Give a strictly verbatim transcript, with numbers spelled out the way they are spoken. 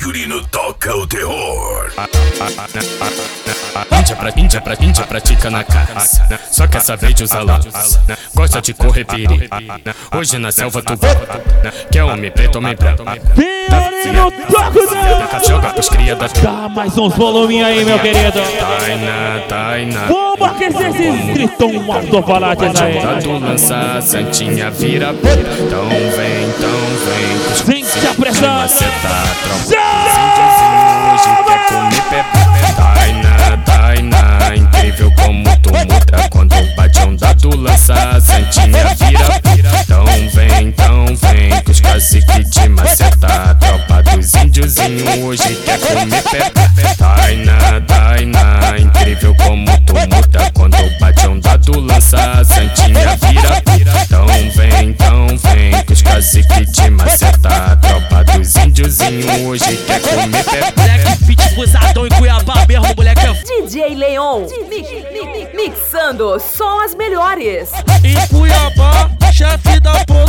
Figurino toca o terror. Índia pra índia pra índia pratica na caça, só quer saber de usar lança, gosta de correr perigo. Hoje na selva tu vê, que é homem preto, homem branco. Figurino toca o Joga pros cria da. Dá mais uns voluminhos aí, meu querido. Taina, Taina. Vamos aquecer esses gritão alto-falantes aí. Soldado lança, santinha vira puta. Então vem, então vem. Sente a pressão. Maceta, trompa. Hoje quer comer pepe. Taina, Taina. Incrível como tu muda quando bate um dado lança, santinha vira. Então vem, então vem. Com os caciques de maceta. Tropa dos índiozinhos hoje quer comer pepe. Taina, Taina. Incrível como tu muda quando bate um dado lança, santinha vira. Então vem, então vem. Com os caciques de maceta. Tropa dos índiozinhos hoje quer comer pepe. Moleque fit busadão em Cuiabá mesmo, moleque é f... D J Leon, mi- mi- mi- mixando só as melhores. Em Cuiabá, chefe da porra.